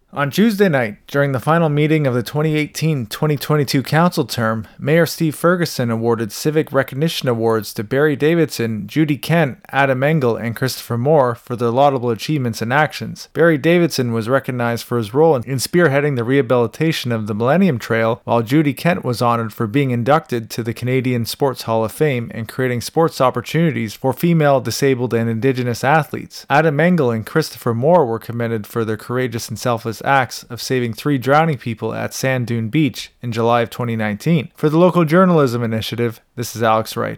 On Tuesday night, during the final meeting of the 2018-2022 council term, Mayor Steve Ferguson awarded Civic Recognition Awards to Barry Davidson, Judy Kent, Adam Engel, and Christopher Moore for their laudable achievements and actions. Barry Davidson was recognized for his role in spearheading the rehabilitation of the Millennium Trail, while Judy Kent was honored for being inducted to the Canadian Sports Hall of Fame and creating sports opportunities for female, disabled, and Indigenous athletes. Adam Engel and Christopher Moore were commended for their courageous and selfless acts of saving 3 drowning people at Sand Dune Beach in July of 2019. For the Local Journalism Initiative, this is Alex Wright.